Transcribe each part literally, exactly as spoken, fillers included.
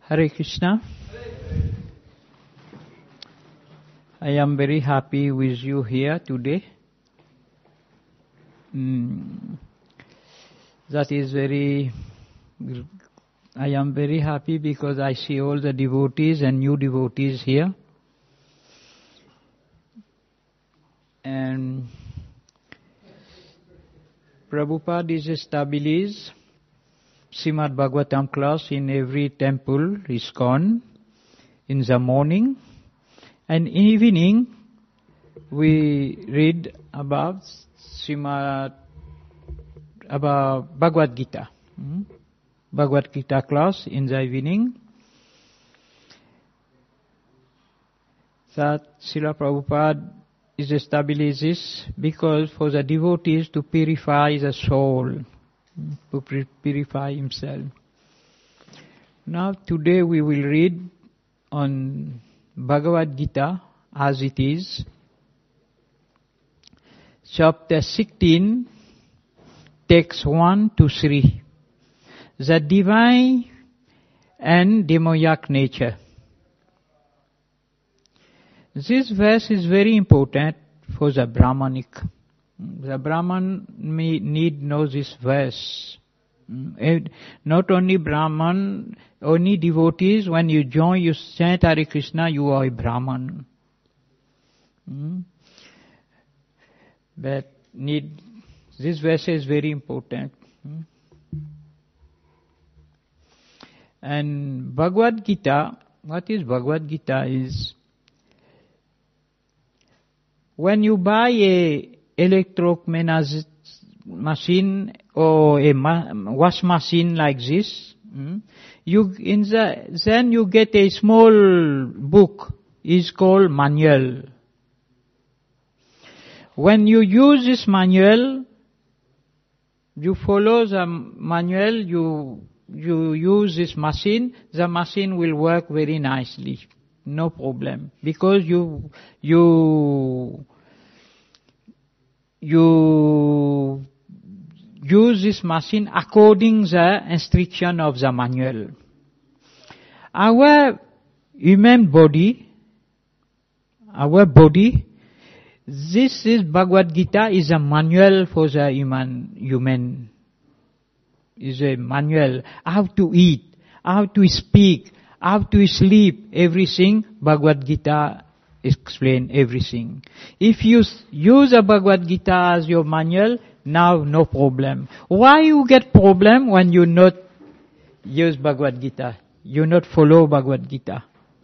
Hare Krishna. I am very happy with you here today. Mm, that is very, I am very happy because I see all the devotees and new devotees here. And Prabhupada is established Srimad Bhagavatam class in every temple, ISKCON, in the morning. And in evening, we read about Srimad, about Bhagavad Gita. Hmm? Bhagavad Gita class in the evening. That Srila Prabhupada is establishes because for the devotees to purify the soul, to purify himself. Now today we will read on Bhagavad Gita as it is, chapter sixteen, text one to three, the divine and demoniac nature. This verse is very important for the Brahmanic. The Brahman may need know this verse. Not only Brahman, only devotees, when you join, you chant Hare Krishna, you are a Brahman. Hmm? But need, this verse is very important. Hmm? And Bhagavad Gita, what is Bhagavad Gita is, when you buy a electric machine or a ma- wash machine like this, mm, you in the then you get a small book is called manual. When you use this manual, you follow the manual, you you use this machine, the machine will work very nicely, no problem, because you you you use this machine according the instruction of the manual. Our human body, our body, this is Bhagavad Gita is a manual for the human, human, is a manual, how to eat, how to speak, how to sleep, everything, Bhagavad Gita explain everything. If you use a Bhagavad Gita as your manual, now no problem. Why you get problem when you not use Bhagavad Gita? You not follow Bhagavad Gita.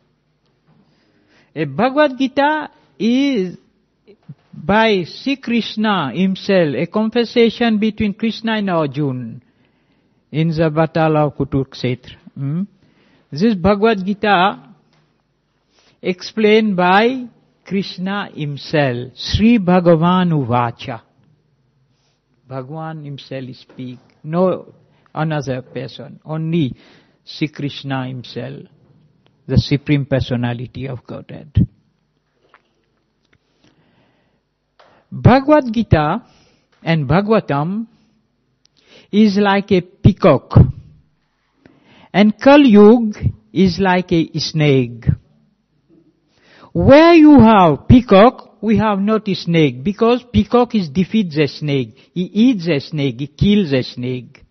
A Bhagavad Gita is by Sri Krishna himself, a conversation between Krishna and Arjuna in the battle of Kurukshetra. Hmm? This Bhagavad Gita explained by Krishna himself, Sri Bhagavan Uvacha. Bhagavan himself speak, no another person, only Sri Krishna himself, the Supreme Personality of Godhead. Bhagavad Gita and Bhagavatam is like a peacock, and Kali Yuga is like a snake. Where you have peacock, we have not a snake, because peacock is defeat the snake. He eats the snake, he kills the snake.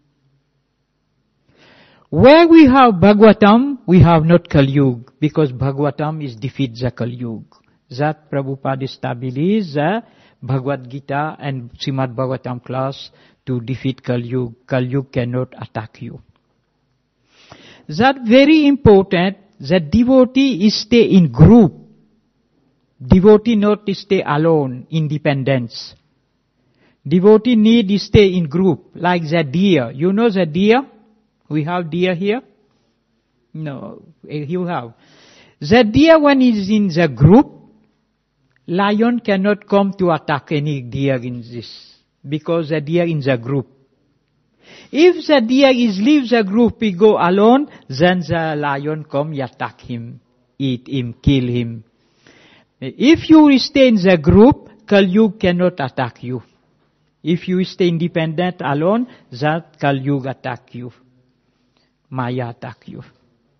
Where we have Bhagavatam, we have not Kali Yuga, because Bhagavatam is defeat the Kali Yuga. That Prabhupada established the Bhagavad Gita and Srimad Bhagavatam class to defeat Kali Yuga. Kali Yuga cannot attack you. That very important. The devotee is stay in group. Devotee not stay alone, independence. Devotee need to stay in group, like the deer. You know the deer? We have deer here? No, you have. The deer when it is in the group, lion cannot come to attack any deer in this, because the deer in the group. If the deer is leave the group, he go alone, then the lion come, attack him, eat him, kill him. If you stay in the group, Kali Yuga cannot attack you. If you stay independent alone, that Kali Yuga attack you. Maya attack you.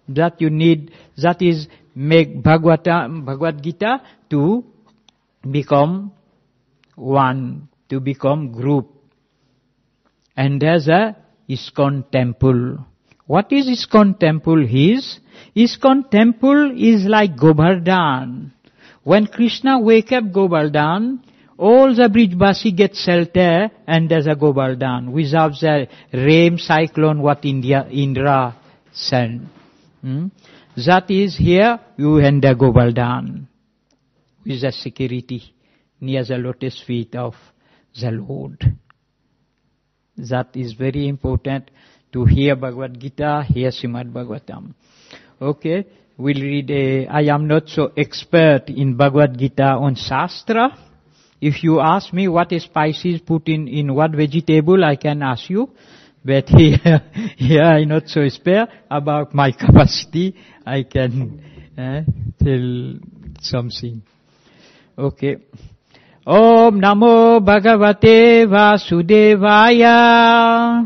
That you need, that is make Bhagavata, Bhagavad Gita to become one, to become group. And there's a ISKCON temple. What is ISKCON temple is? ISKCON temple is like Govardhan. When Krishna wake up Govardhan, all the Brijbasi get shelter and there's a Govardhan, without the rain cyclone what India, Indra sent. Hmm? That is here, you enter Govardhan with the security near the lotus feet of the Lord. That is very important to hear Bhagavad Gita, hear Srimad Bhagavatam. Okay, we'll read a, I am not so expert in Bhagavad Gita on Shastra. If you ask me what spices put in, in what vegetable, I can ask you. But here, here I'm not so spare about my capacity. I can uh, tell something. Okay. Om Namo Bhagavate Vasudevaya.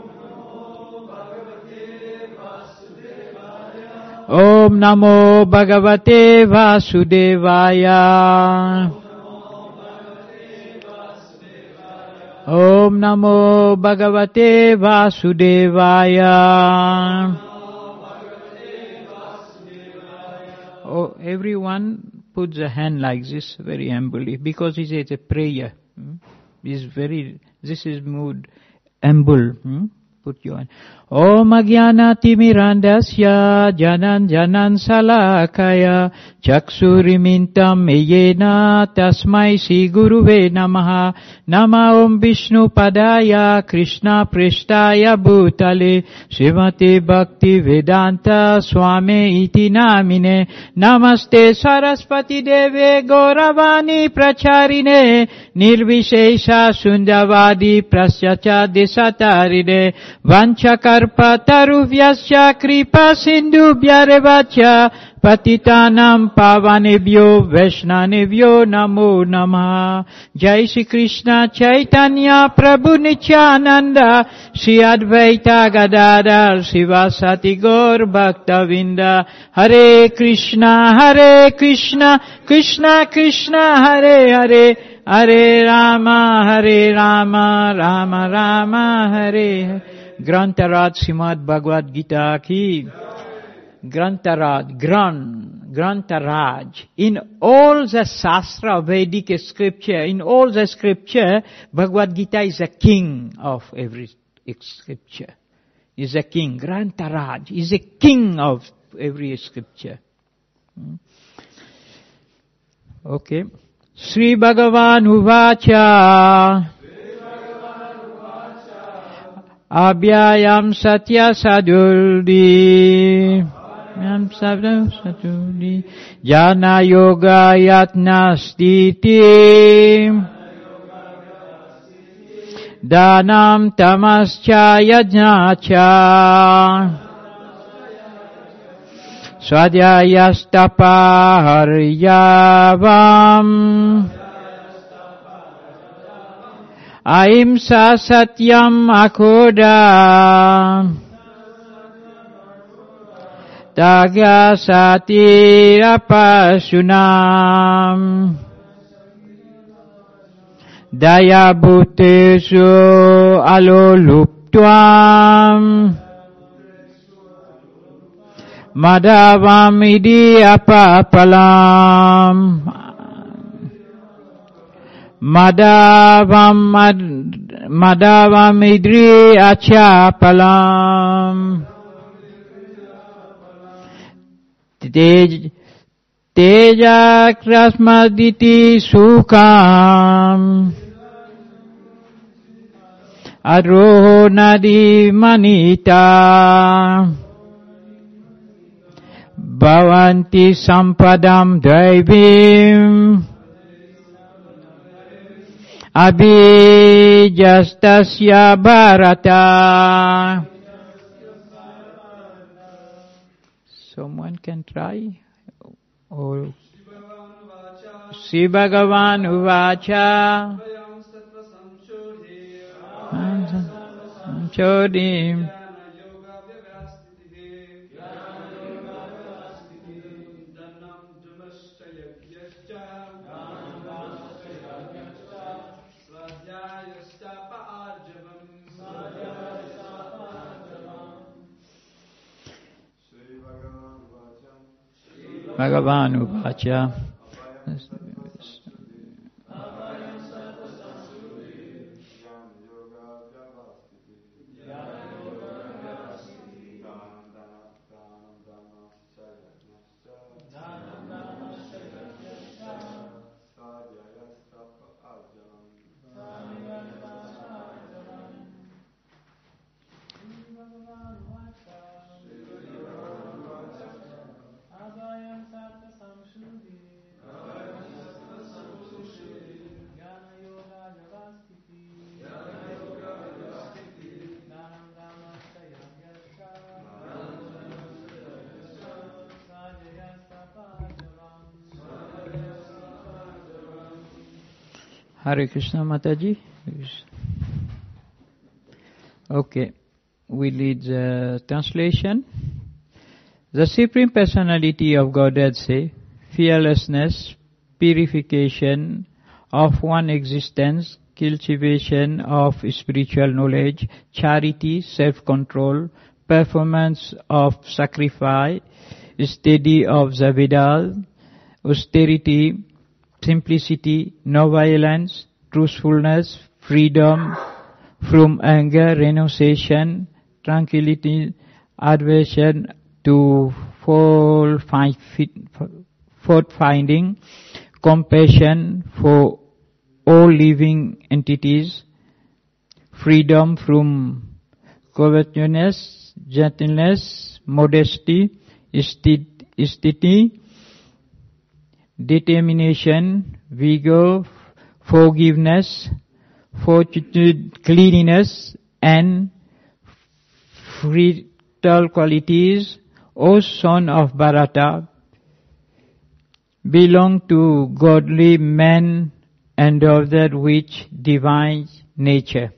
Om Namo Bhagavate Vasudevaya. Om Namo Bhagavate Vasudevaya. Oh, everyone puts a hand like this very humbly because it is a prayer. Hmm? Is very. This is mood humble. Hmm? Put your hand. Om Agyana Timirandasya Janan Janan Salakaya Chakshurimintam Eyena Tasmai Sri Guruve Namaha Nama Om Vishnu Padaya Krishna Prishtaya Bhutale Srimati Bhakti Vedanta Swami Iti Namine Namaste Saraswati Deve Gauravani Pracharine Nirvishesha Sundavadi Prasyacha Desatarine Vanchakar Karpatarubhyasya kripa sindubhyarevacha patitanam pavanebhyo vaishnanebhyo namo namah. Jai Shri Krishna Chaitanya Prabhu Nityananda Shri Advaita Gadadhar Sivasati Gaur Bhaktavinda. Hare Krishna Hare Krishna Krishna Krishna Hare Hare Hare Rama Hare Rama Rama Rama Hare Hare. Grantaraj Srimad Bhagavad Gita ki. Grantaraj, Gran, Grantaraj. In all the Shastra, Vedic scripture, in all the scripture, Bhagavad Gita is a king of every scripture. Is a king. Grantaraj is a king of every scripture. Okay. Sri Bhagavan Uvacha. Abhyayam Satya Sadurdi Yam Sabda Sadurdi Jana Yoga Yatna Stiti Danam Tamascha Yajnacha Swadhyayastapa Haryavam Ahimsa Satyam Akoda Tagya Satirapashunam Daya Bhutesu Aloluptuam Madhavam Idi Apapalam Madhavam Madhavam Idri Achapalam Tej Teja Krasmaditi Sukam Aroho Nadi Manita Bhavanti Sampadam Daivim Abhijastasya Bharata. Someone can try. Or Sri Bhagavan Uvacha Chodim Bhagavanu Vacha. Hare Krishna Mataji. Okay, we read the translation. The Supreme Personality of Godhead say, fearlessness, purification of one existence, cultivation of spiritual knowledge, charity, self-control, performance of sacrifice, study of the Vedas, austerity, simplicity, no violence, truthfulness, freedom from anger, renunciation, tranquility, aversion to fault finding, compassion for all living entities, freedom from covetousness, gentleness, modesty, steadity, determination, vigor, forgiveness, fortitude, cleanliness, and vital qualities, O son of Bharata, belong to godly men and of that which divine nature.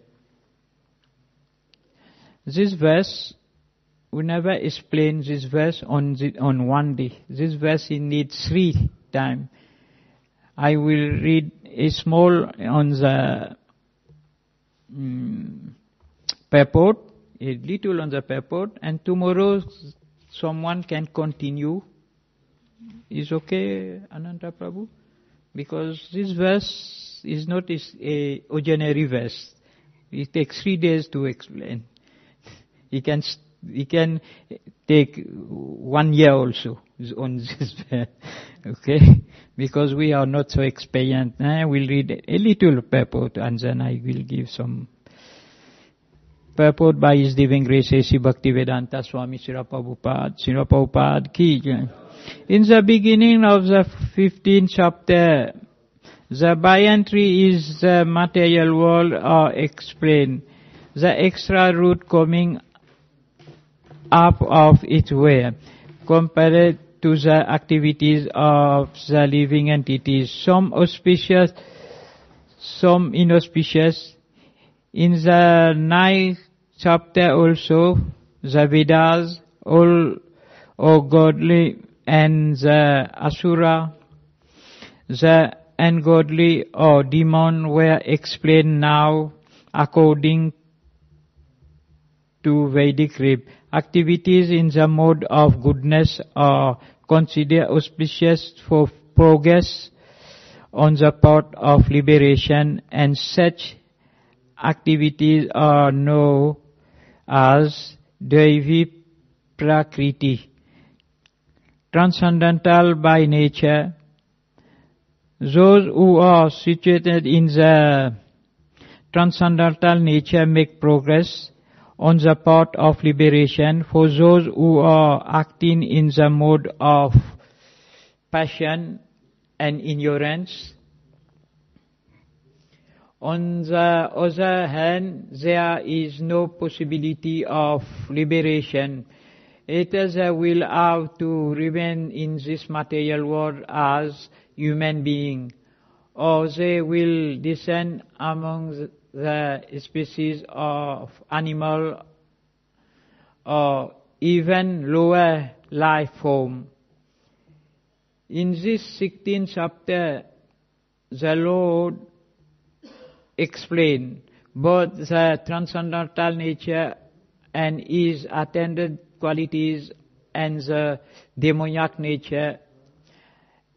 This verse, we never explain this verse on the, on one day. This verse needs three times. I will read a small on the um, purport, a little on the purport, and tomorrow someone can continue. Is okay, Ananta Prabhu? Because this verse is not a ordinary verse. It takes three days to explain. He can he can take one year also on this verse. Okay? Because we are not so experienced. Eh? We'll read a little purport and then I will give some purport by His Divine Grace A C Bhaktivedanta Swami Srila Prabhupada. Srila Prabhupada ki jai. In the beginning of the fifteenth chapter, the by-entry is the material world or explained. The extra root coming up of its way, compared to the activities of the living entities, some auspicious, some inauspicious. In the ninth chapter also, the Vedas, all or godly and the Asura, the ungodly or demon were explained now according to Vedic rib. Activities in the mode of goodness are considered auspicious for progress on the path of liberation, and such activities are known as Devi Prakriti, transcendental by nature. Those who are situated in the transcendental nature make progress on the path of liberation. For those who are acting in the mode of passion and ignorance, on the other hand, there is no possibility of liberation. Others will have to remain in this material world as human beings, or they will descend among the the species of animal or even lower life form. In this sixteenth chapter, the Lord explained both the transcendental nature and His attendant qualities and the demoniac nature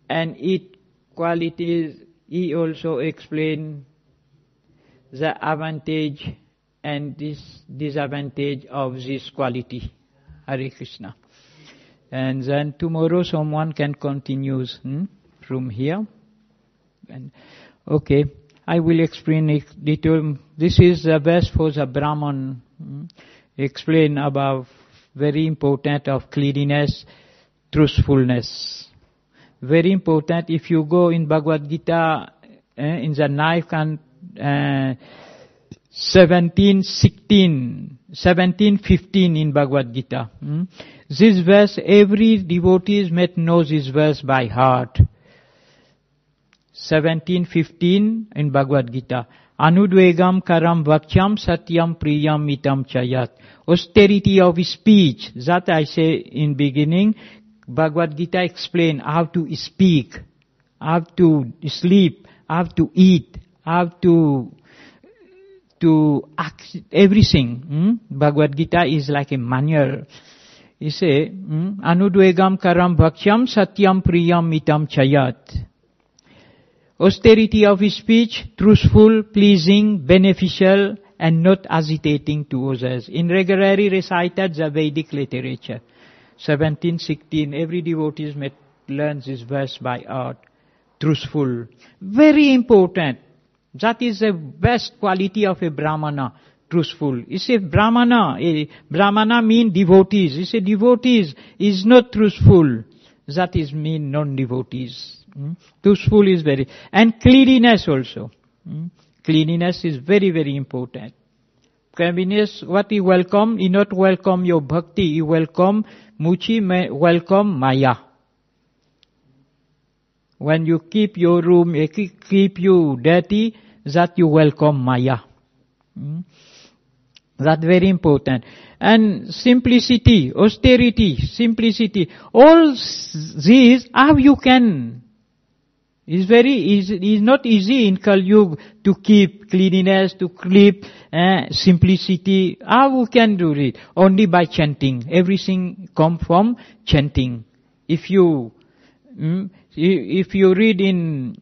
and its qualities. He also explained the advantage and this disadvantage of this quality. Hare Krishna. And then tomorrow someone can continue hmm, from here. And okay, I will explain it detail. This is the best for the Brahman. Hmm, explain about very important of cleanliness, truthfulness. Very important. If you go in Bhagavad Gita, eh, in the ninth and uh, seventeen sixteen, seventeen fifteen in Bhagavad Gita. Hmm? This verse, every devotee might know this verse by heart. seventeen fifteen in Bhagavad Gita. Anudvegam karam vakhyam satyam priyam mitam chayat. Austerity of speech. That I say in beginning. Bhagavad Gita explain how to speak, how to sleep, how to eat, how to to act, everything. Hmm? Bhagavad Gita is like a manual. You say, hmm? Anudvegam karam bhaksyam satyam priyam mitam chayat. Austerity of speech, truthful, pleasing, beneficial, and not agitating to others. In regularly recited the Vedic literature. seventeen sixteen, every devotee may learn this verse by heart. Truthful. Very important. That is the best quality of a Brahmana. Truthful. It's a Brahmana. A Brahmana mean devotees. It's a devotees is not truthful. That is mean non-devotees. Hmm? Truthful is very... And cleanliness also. Hmm? Cleanliness is very, very important. Cleanliness, what you welcome, you not welcome your bhakti, you welcome muchi, welcome maya. When you keep your room, keep you dirty, that you welcome maya. Hmm? That very important. And simplicity, austerity, simplicity, all these, how you can. It's very easy, it's not easy in Kali Yuga to keep cleanliness, to keep uh, simplicity. How we can do it? Only by chanting. Everything come from chanting. If you, mm, if you read in,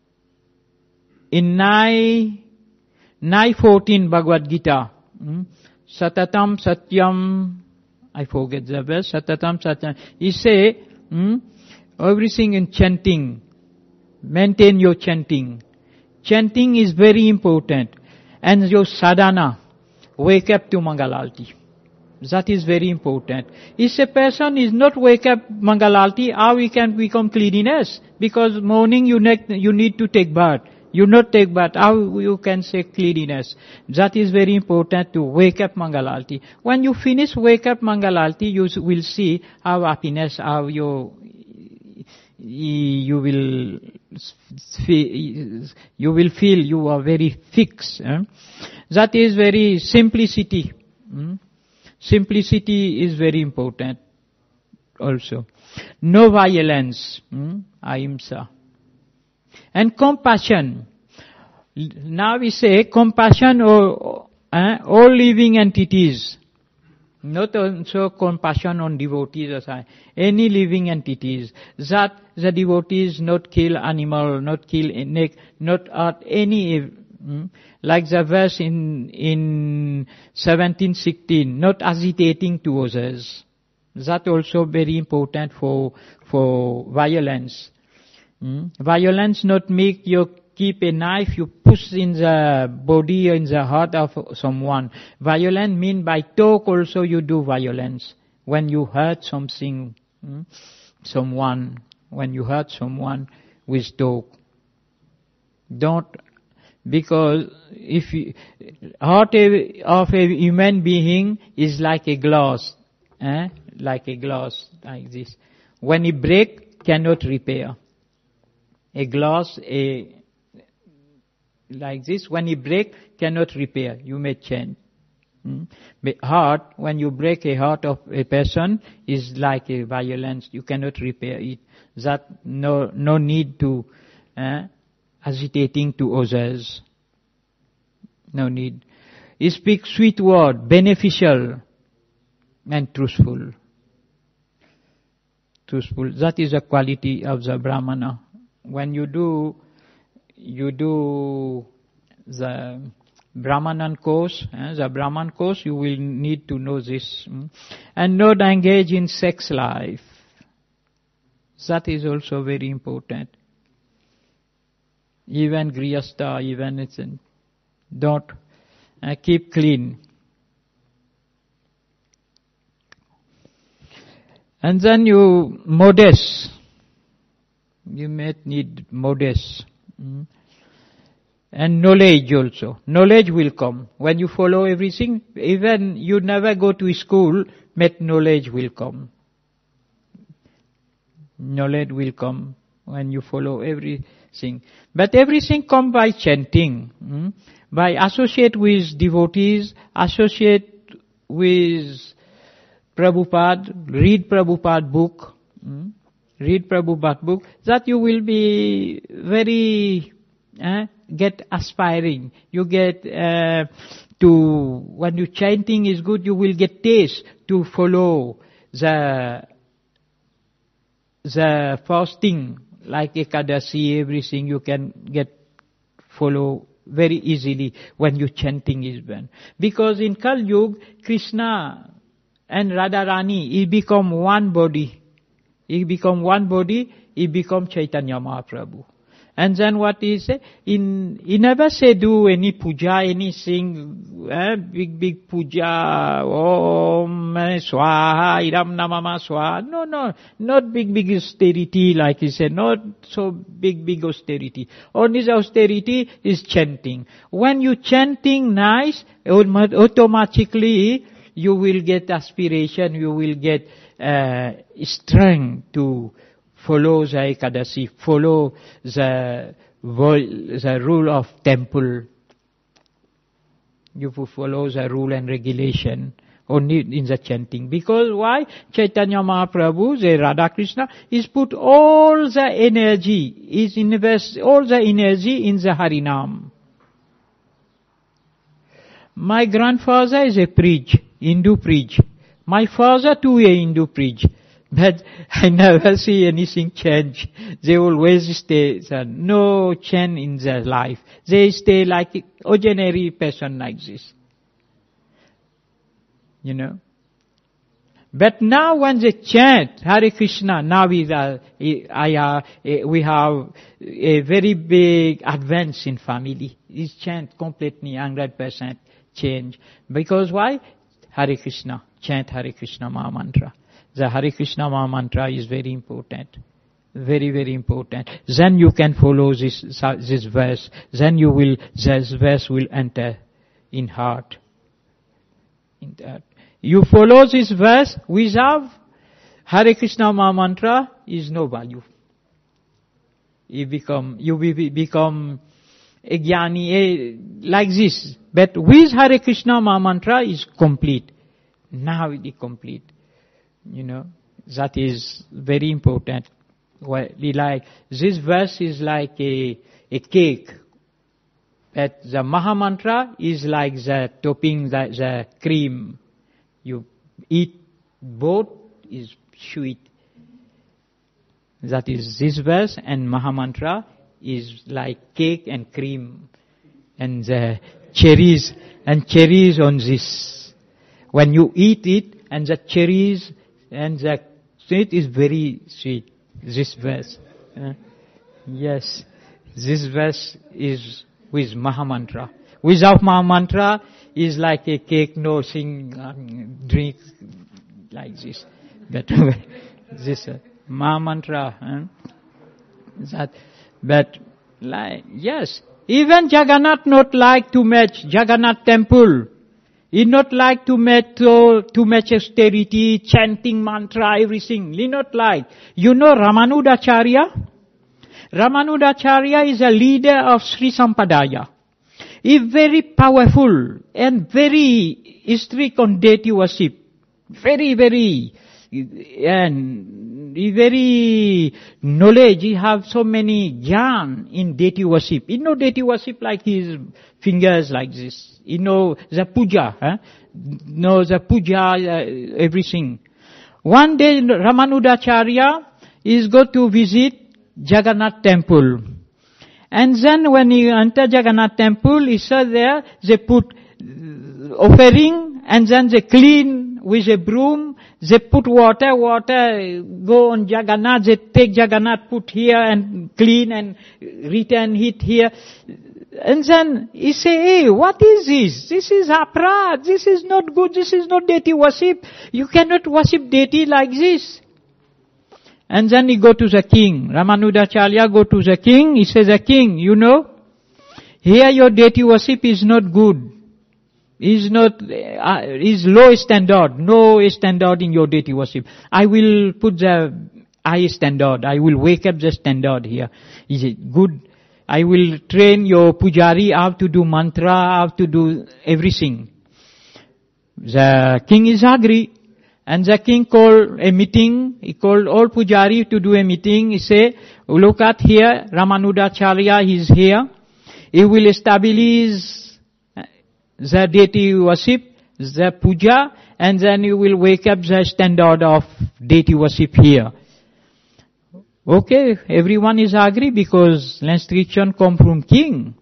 in nine, nine fourteen Bhagavad Gita, mm, Satatam Satyam, I forget the verse, Satatam Satyam, he say, mm, everything in chanting. Maintain your chanting. Chanting is very important. And your sadhana, wake up to Mangalarti. That is very important. If a person is not wake up Mangalarti, how he can become cleanliness? Because morning you need, you need to take bath. You not take bath, how you can say cleanliness? That is very important to wake up Mangalarti. When you finish wake up Mangalarti, you will see how happiness, how your you will you will feel you are very fixed. Eh? That is very simplicity. Hmm? Simplicity is very important also. No violence. Hmm? Ahimsa. And compassion. Now we say compassion or eh, all living entities. Not also compassion on devotees, any living entities. That the devotees not kill animal, not kill, not hurt any, hmm? Like the verse in, in seventeen sixteen, not agitating to others. That also very important for, for violence. Hmm? Violence not make you keep a knife, you push in the body or in the heart of someone. Violence mean by talk also you do violence. When you hurt something, hmm, someone, when you hurt someone with talk. Don't, because if you, heart of a human being is like a glass, eh? Like a glass, like this. When it break, cannot repair. A glass, a like this, when it break, cannot repair. You may change. Hmm? But heart, when you break a heart of a person, is like a violence. You cannot repair it. That no no need to uh, agitating to others. No need. You speak sweet word, beneficial and truthful. truthful. That is a quality of the Brahmana. When you do, you do the Brahmanan course, eh, the Brahman course, you will need to know this. Mm? And not engage in sex life. That is also very important. Even Grihastha, even it's in, don't uh, keep clean. And then you modest. You may need modest. Mm. And knowledge also. Knowledge will come. When you follow everything, even you never go to school, but knowledge will come. Knowledge will come when you follow everything. But everything comes by chanting. Hmm? By associate with devotees, associate with Prabhupada, read Prabhupada book. Hmm? Read Prabhupada book. That you will be very... Eh, get aspiring. You get uh, to, when you chanting is good, you will get taste to follow the the fasting, like Ekadasi, everything you can get follow very easily when you chanting is done. Because in Kali Yuga, Krishna and Radharani, he become one body. He become one body, he become Chaitanya Mahaprabhu. And then what he say? In, he never say do any puja, anything, eh, big, big puja, Om Swaha, Iram Namama Swaha. No, no, not big, big austerity like he said, not so big, big austerity. Only the austerity is chanting. When you chanting nice, automatically you will get aspiration, you will get uh, strength to follow the Ekadasi, follow the, the rule of temple. You follow the rule and regulation only in the chanting. Because why? Chaitanya Mahaprabhu, the Radha Krishna, is put all the energy, is invest all the energy in the Harinam. My grandfather is a priest, Hindu priest. My father too a Hindu priest. But I never see anything change. They always stay, uh, no change in their life. They stay like an ordinary person like this. You know. But now when they chant Hare Krishna, now we, are, I are, we have a very big advance in family. This chant completely one hundred percent change. Because why? Hare Krishna. Chant Hare Krishna Maha Mantra. The Hare Krishna Maha Mantra is very important. Very, very important. Then you can follow this, this verse. Then you will, this verse will enter in heart. In that. You follow this verse without Hare Krishna Maha Mantra is no value. You become, you will become a jnani, like this. But with Hare Krishna Maha Mantra is complete. Now it is complete. You know, that is very important. Well, like, this verse is like a, a cake. But the Maha Mantra is like the topping, the, the cream. You eat both is sweet. That is this verse, and Maha Mantra is like cake and cream. And the cherries, and cherries on this. When you eat it, and the cherries, and the sweet is very sweet. This verse. Uh, yes. This verse is with Maha Mantra. Without Maha Mantra is like a cake, no sing, um, drink like this. But this uh, Maha Mantra. Uh, that, but like, yes. Even Jagannath not like to match Jagannath temple. He not like to make to, to much austerity, chanting mantra, everything. He not like. You know Ramanudacharya? Ramanudacharya is a leader of Sri Sampadaya. He is very powerful and very strict on deity worship. Very, very, and very knowledge. He have so many jnana in deity worship. He know deity worship like his fingers like this. You know the puja, huh? know the puja, uh, everything. One day Ramanujacharya is go to visit Jagannath temple. And then when he enter Jagannath temple, he saw there, they put offering, and then they clean with a broom, they put water, water go on Jagannath, they take Jagannath, put here and clean and return it here. And then he say, hey, what is this? This is aparad, this is not good, this is not deity worship. You cannot worship deity like this. And then he go to the king. Ramanujacharya go to the king. He says, the king, you know, here your deity worship is not good. Is not, uh, is low standard. No standard in your deity worship. I will put the high standard. I will wake up the standard here. Is it good? I will train your pujari how to do mantra, how to do everything. The king is agree. And the king called a meeting. He called all pujari to do a meeting. He say, look at here, Ramanujacharya is here. He will establish the deity worship, the puja, and then you will wake up the standard of deity worship here. Okay, everyone is agree because restriction come from king.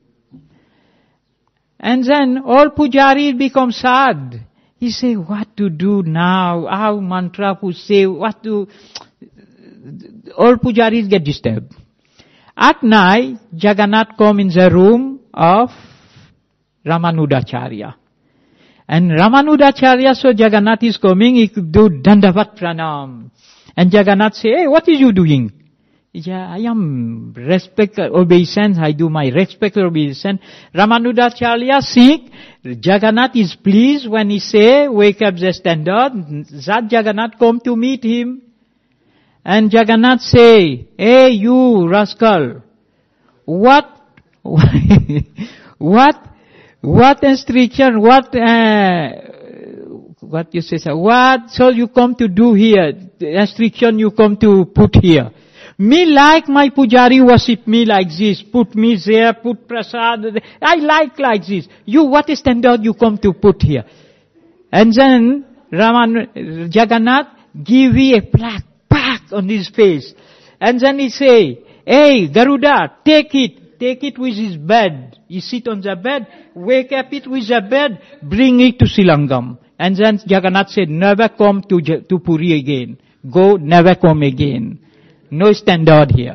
And then all pujaris become sad. He say, what to do now? How mantra to say, what to... All pujaris get disturbed. At night, Jagannath come in the room of Ramanujacharya. And Ramanujacharya saw Jagannath is coming, he could do Dandavat Pranam. And Jagannath say, hey, what is you doing? Yeah, I am respect, obeisance, I do my respect, obeisance. Ramanujacharya seek, Jagannath is pleased when he say, wake up the standard. That Jagannath come to meet him. And Jagannath say, hey you rascal, what, what, what instruction, what, uh, what you say, sir, what shall you come to do here? The instruction you come to put here. Me like my pujari worship me like this. Put me there, put prasad. I like like this. You, what standard you come to put here? And then Raman, Jagannath give me a plaque, pack on his face. And then he say, hey Garuda, take it, take it with his bed. He sit on the bed, wake up it with the bed, bring it to Silangam. And then Jagannath said, never come to, to Puri again. Go, never come again. No standard here.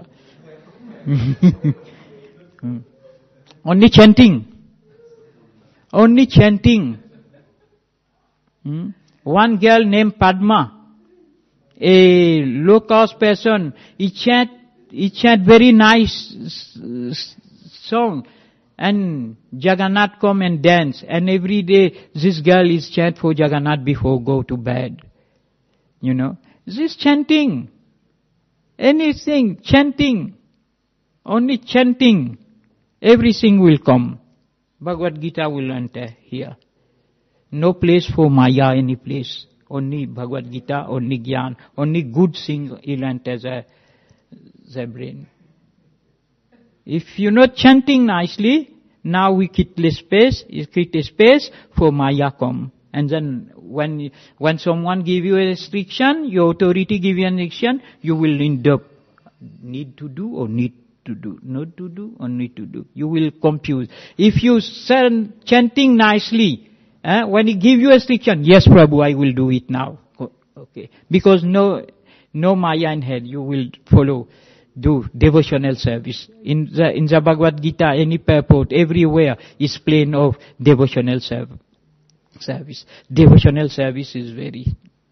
Only chanting. Only chanting. Hmm? One girl named Padma, a low-cost person, he chant, he chant very nice song. And Jagannath come and dance. And every day this girl is chant for Jagannath before go to bed. You know. This chanting. Anything, chanting, only chanting, everything will come. Bhagavad Gita will enter here. No place for Maya, any place. Only Bhagavad Gita, only Gyan, only good thing will enter the, the brain. If you're not chanting nicely, now we keep the space, you keep the space for Maya come. And then when, when someone give you a restriction, your authority give you an restriction, you will end up need to do or need to do, not to do or need to do. You will confuse. If you send chanting nicely, eh, when he give you a restriction, yes Prabhu, I will do it now. Okay. Because no, no Maya in head, you will follow, do devotional service. In the, in the Bhagavad Gita, any purport, everywhere is plain of devotional service. Service. Devotional service is very...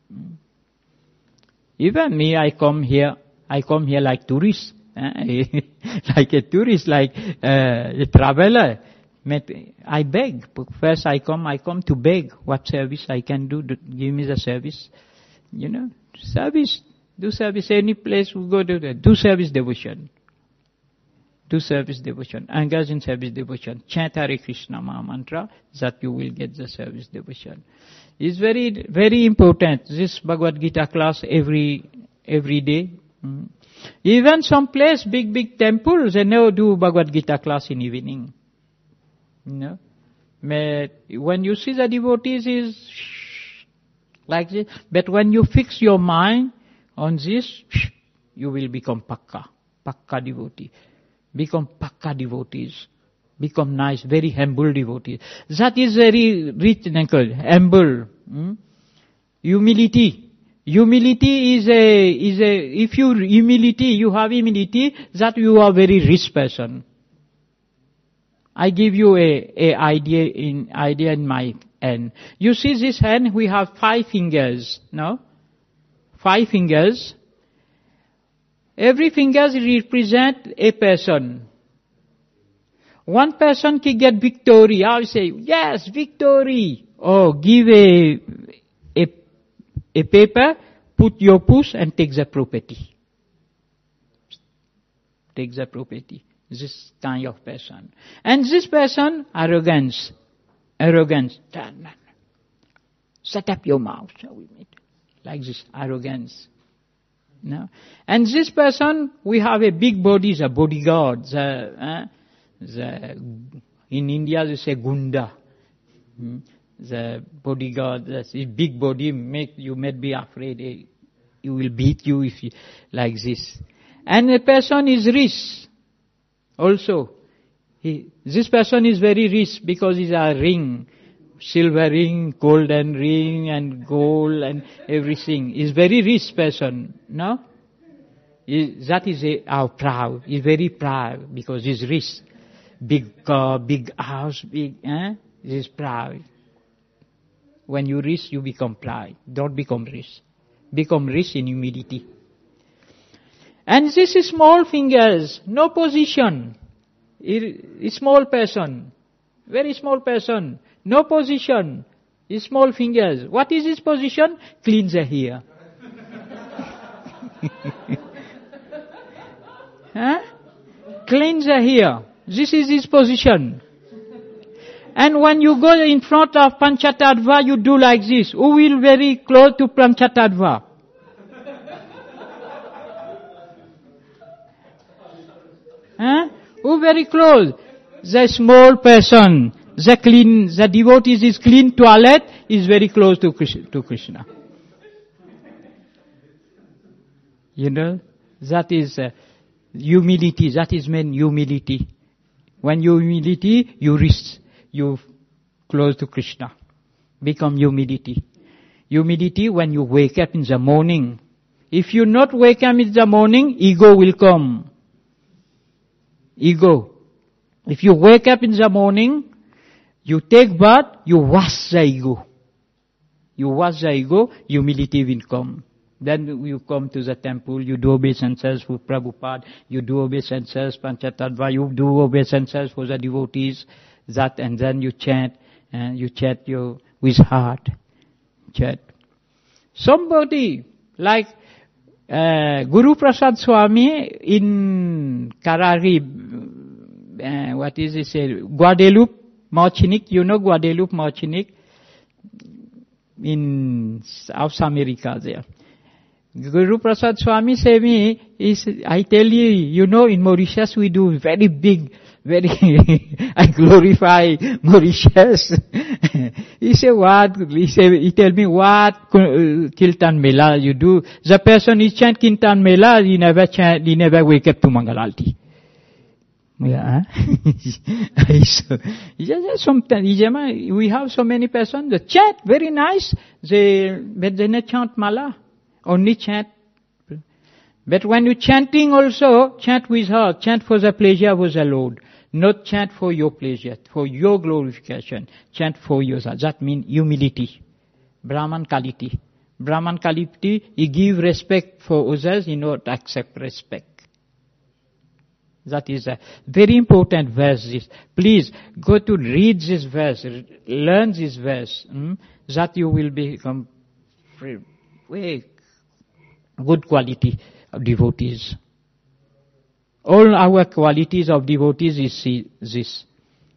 Even me, I come here, I come here like tourist. Eh? Like a tourist, like uh, a traveler. I beg. First I come, I come to beg. What service I can do? Give me the service. You know, service. Do service any place we go to. Do service devotion. Do service devotion. Engage in service devotion. Chant Hare Krishna Maha Mantra, that you will get the service devotion. It's very, very important. This Bhagavad Gita class every, every day. Mm. Even some place, big, big temples, they now do Bhagavad Gita class in evening. You know? When you see the devotees is Like this. But when you fix your mind on this, you will become pakka, pakka devotee. Become pakka devotees. Become nice, very humble devotees. That is very rich, humble. Hmm? Humility. Humility is a, is a, if you humility, you have humility, that you are very rich person. I give you a, a idea in, idea in my hand. You see this hand, we have five fingers, no? Five fingers. Every finger represents a person. One person can get victory. I will say, yes, victory. Oh, give a, a, a paper, put your push and take the property. Take the property. This kind of person. And this person, arrogance. Arrogance. Shut up your mouth. Like this, arrogance. No? And this person, we have a big body, the bodyguard. The, uh, the, in India, they say gunda. Hmm? The bodyguard, the big body, make you may be afraid. He, he will beat you if you, like this. And a person is rich. Also, he, this person is very rich because he's a ring. Silver ring, golden ring, and gold, and everything. He's very rich person, no? He, that is a, our proud. He's very proud because he's rich. Big car, big house, big, eh? He's proud. When you rich, you become proud. Don't become rich. Become rich in humility. And this is small fingers, no position. A small person, very small person, no position. His small fingers. What is his position? Cleans the hair. Huh? Cleans the hair. This is his position. And when you go in front of Panchatattva, you do like this. Who will very close to Panchatattva? Huh? Who very close? The small person. The clean, the devotees is clean toilet is very close to Krishna. To Krishna. You know, that is uh, humility. That is meant humility. When you humility, you reach, you close to Krishna. Become humility. Humility when you wake up in the morning. If you not wake up in the morning, ego will come. Ego. If you wake up in the morning, you take bath, you wash the ego. You wash the ego, humility will come. Then you come to the temple, you do obeisances for Prabhupada, you do obeisances, Panchatattva, you do obeisances for the devotees, that, and then you chant, and you chant your, with heart. Chant. Somebody, like, uh, Guru Prasad Swami in Karari, uh, what is it say, Guadeloupe, Martinique, you know Guadeloupe, Martinique, in South America there. Guru Prasad Swami say me, is, I tell you, you know in Mauritius we do very big, very, I glorify Mauritius. He say what, he say, he tell me what uh, Kirtan Mela you do. The person is chant Kirtan Mela, he never chant, he never wake up to Mangalalti. Yeah. So, yeah, sometimes, we have so many persons, they chant, very nice, they, but they not chant Mala. Only chant. But when you chanting also, chant with heart, chant for the pleasure of the Lord. Not chant for your pleasure, for your glorification. Chant for yourself. That means humility. Brahman quality. Brahman quality, you give respect for others, you not accept respect. That is a very important verse. This. Please go to read this verse, learn this verse. Hmm? That you will become very good quality of devotees. All our qualities of devotees is this.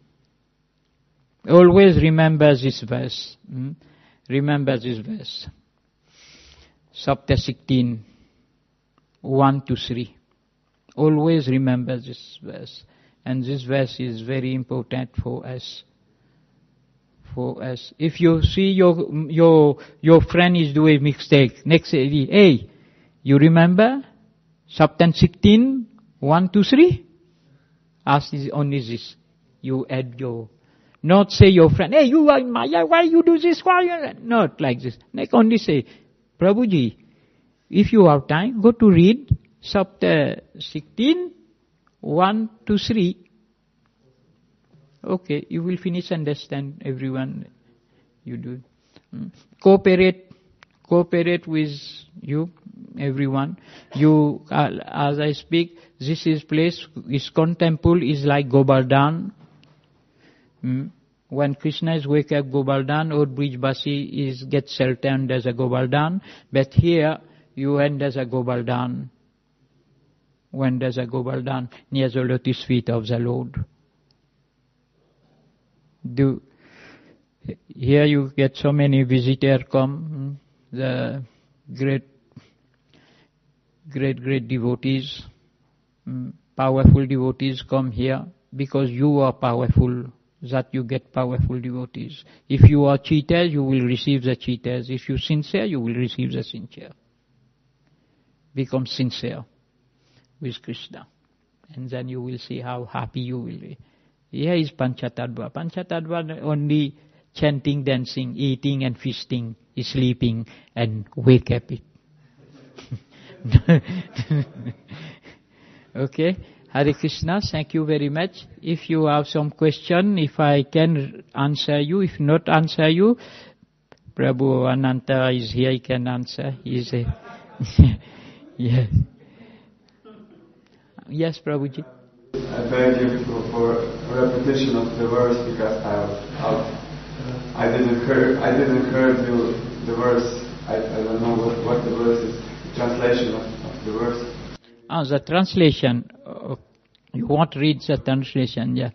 Always remember this verse. Hmm? Remember this verse. Sapta sixteen, one to three. Always remember this verse. And this verse is very important for us. for us. If you see your your your friend is doing mistake, next day, hey, you remember? Subtan sixteen, one, two, three? Ask is only this. You add your, not say your friend, hey, you are in Maya, why you do this? Why you? Not like this. Like only say, Prabhuji, if you have time, go to read chapter sixteen, one to three. Okay, you will finish understand everyone you do. Mm. Cooperate, cooperate with you, everyone. You, uh, as I speak, this is place, ISKCON temple is like Govardhan. Mm. When Krishna is wake up Govardhan, or Brijbasi is get settled as a Govardhan, but here you end as a Govardhan. When there's a Govardhan near the lotus feet of the Lord. Do here you get so many visitors come, the great, great, great devotees, powerful devotees come here because you are powerful. That you get powerful devotees. If you are cheaters, you will receive the cheaters. If you sincere, you will receive the sincere. Become sincere with Krishna, and then you will see how happy you will be. Here is Panchatattva. Panchatattva only chanting, dancing, eating and feasting, sleeping and wake up it. Okay. Hare Krishna, thank you very much. If you have some question, if I can answer you, if not answer you, Prabhu Ananta is here, he can answer. He is a yes. Yes, Prabhuji. I beg you for, for a repetition of the verse because I, I, I didn't hear I didn't hear the, the verse. I, I don't know what, what the verse is. The translation of, of the verse. Ah, the translation. Uh, you want to read the translation? Yeah.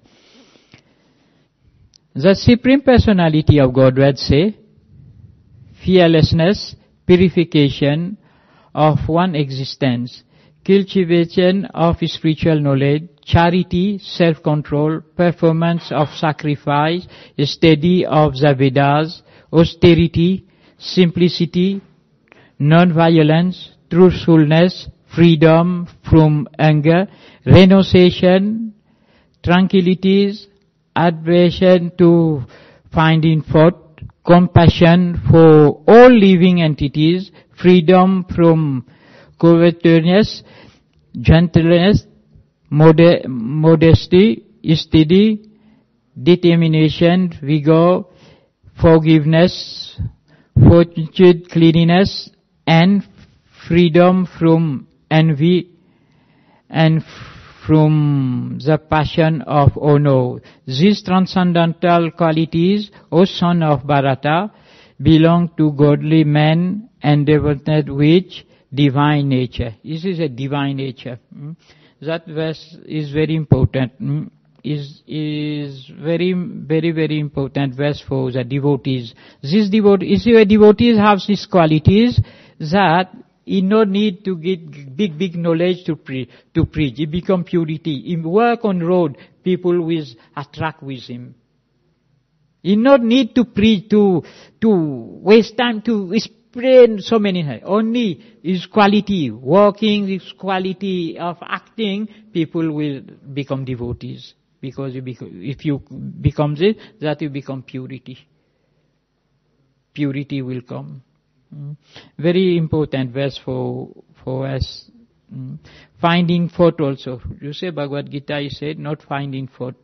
The Supreme Personality of Godhead say, fearlessness, purification of one existence, cultivation of spiritual knowledge, charity, self-control, performance of sacrifice, study of the Vedas, austerity, simplicity, non-violence, truthfulness, freedom from anger, renunciation, tranquilities, aversion to finding fault, compassion for all living entities, freedom from covetousness, gentleness, mod- modesty, steady, determination, vigor, forgiveness, fortitude, cleanliness, and freedom from envy and from the passion of honor. These transcendental qualities, O son of Bharata, belong to godly men and devoted with divine nature. This is a divine nature. Mm. That verse is very important. Mm. Is is very very very important verse for the devotees. These devotees, if devotees have these qualities, that he no need to get big big knowledge to pre to preach. It become purity. He work on road, people will attract with him. He not need to preach to to waste time to explain so many. Only his quality, working, his quality of acting, people will become devotees. Because you become, if you become it, that you become purity. Purity will come. Mm. Very important verse for for us. Mm. Finding fault also. You say Bhagavad Gita, he said, not finding fault.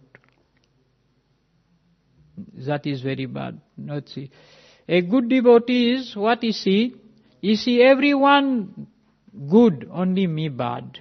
That is very bad. Not see. A good devotee is, what is he? You see everyone good, only me bad.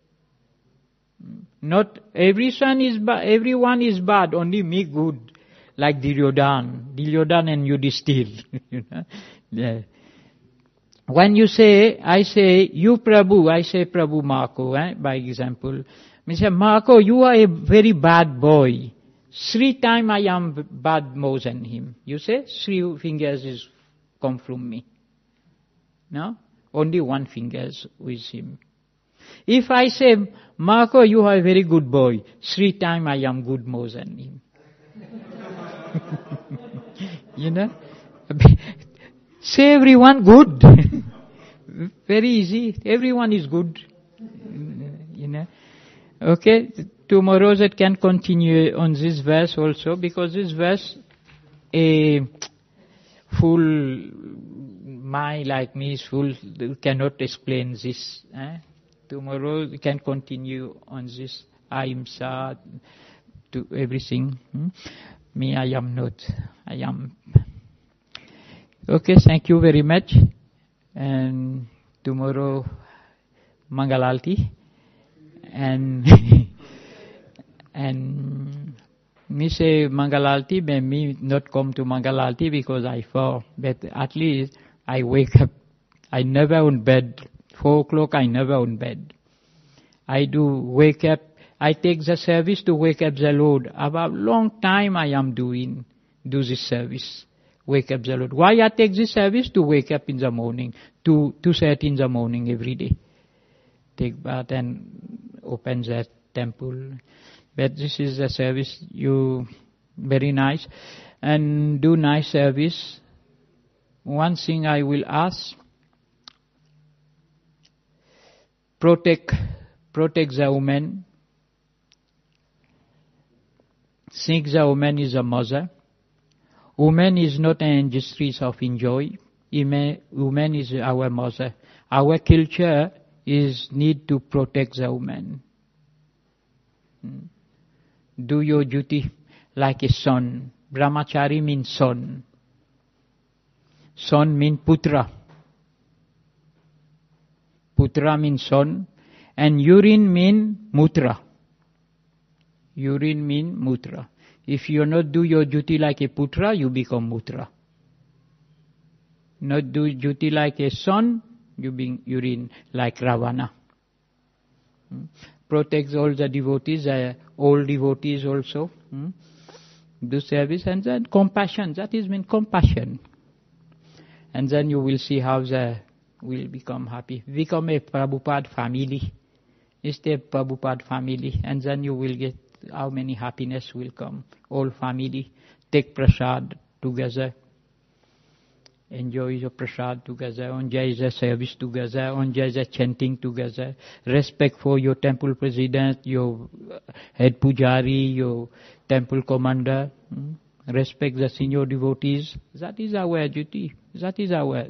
Not everyone is bad, everyone is bad, only me good. Like Duryodhana, Duryodhana and Yudhishthira. You know? Yeah. When you say, I say, you Prabhu, I say Prabhu Marco, eh, by example. I say, Marco, you are a very bad boy. Three times I am bad more than him. You say, three fingers is come from me. No? Only one fingers with him. If I say, Marco, you are a very good boy, three times I am good more than him. You know? Say everyone good. Very easy. Everyone is good. You know? Okay, tomorrow it can continue on this verse also, because this verse, a full mind like me is full, cannot explain this. Eh? Tomorrow we can continue on this ahimsa to everything. Hmm? Me, I am not. I am. Okay, thank you very much. And tomorrow, Mangalalti. And and me say Mangalalti, but me not come to Mangalalti because I fall. But at least I wake up. I never on bed. Four o'clock I never on bed. I do wake up. I take the service to wake up the Lord. About long time I am doing, do this service. Wake up the Lord. Why I take this service? To wake up in the morning. To, two thirty in the morning every day. Take bath and open the temple. But this is the service. You, very nice. And do nice service. One thing I will ask. Protect, protect the woman. Think the woman is a mother. Woman is not an industry of enjoy. Woman is our mother. Our culture is need to protect the woman. Do your duty like a son. Brahmachari means son. Son means putra. Putra means son. And urine means mutra. Urine means mutra. If you not do your duty like a putra, you become mutra. Not do duty like a son, you being urine like Ravana. Hmm? Protects all the devotees, uh, all devotees also. Hmm? Do service and then compassion. That is mean compassion. And then you will see how the will become happy. Become a Prabhupada family. It's the Prabhupada family. And then you will get how many happiness will come. All family. Take prasad together. Enjoy your prasad together. Enjoy the service together. Enjoy the chanting together. Respect for your temple president, your head pujari, your temple commander. Hmm? Respect the senior devotees. That is our duty. That is our.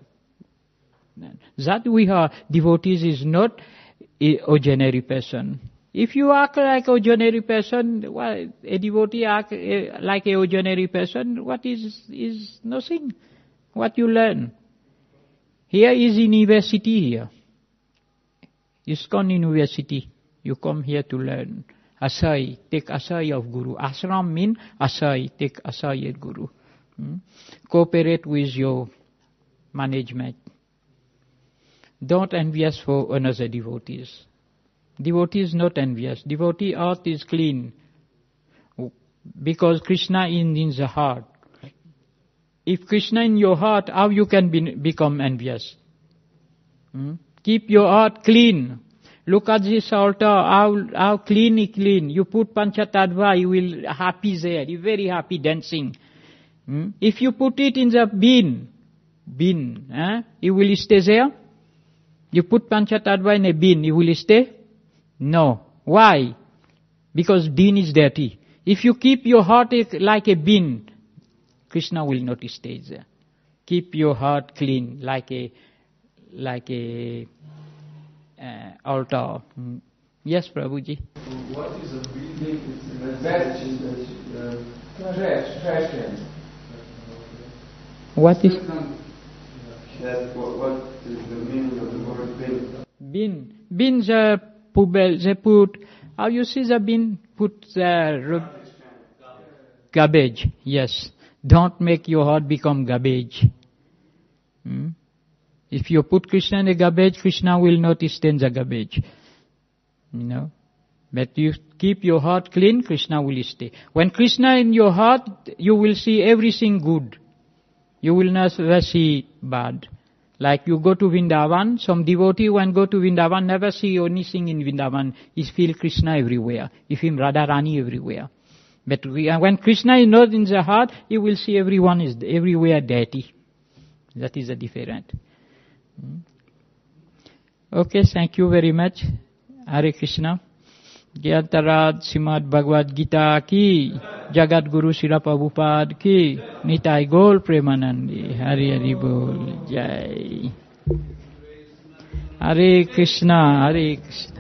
That we are devotees is not a ordinary person. If you act like a ordinary person, well, a devotee act like a ordinary person, what is is nothing. What you learn. Here is university here. ISKCON University. You come here to learn. Asai, take asai of Guru. Ashram means asai, take asai of Guru. Hmm? Cooperate with your management. Don't envious for another devotees. Devotee is not envious. Devotee heart is clean. Because Krishna is in the heart. If Krishna in your heart, how you can be, become envious? Hmm? Keep your heart clean. Look at this altar, how, how clean is clean. You put Panchatattva, you will happy there. You very happy dancing. Hmm? If you put it in the bin, bin, eh, you will stay there? You put Panchatattva in a bin, you will stay? No. Why? Because bin is dirty. If you keep your heart like a bin, Krishna will not stay there. Keep your heart clean like a like a uh, altar. Mm. Yes, Prabhuji. What is a building? It's a message that uh, trash, trash can. What is? That, what, what is the meaning of the word bin? Bin. Bin the pubel, they put, how you see the bin? Put the garbage. Yes. Don't make your heart become garbage. Hmm? If you put Krishna in the garbage, Krishna will not stay in the garbage. You know. But you keep your heart clean, Krishna will stay. When Krishna in your heart, you will see everything good. You will never see bad. Like you go to Vrindavan, some devotee when go to Vrindavan never see anything in Vrindavan. He feel Krishna everywhere. He feel Radharani everywhere. But we, when Krishna is not in the heart, you will see everyone is everywhere deity. That is a different. Okay, thank you very much. Hare Krishna. Gyantarad Srimad Bhagavad Gita ki, Jagat Guru Srila Prabhupada ki, Nitai Gaur Premanandi, Hare Hare Bol, Jai. Hare Krishna, Hare Krishna.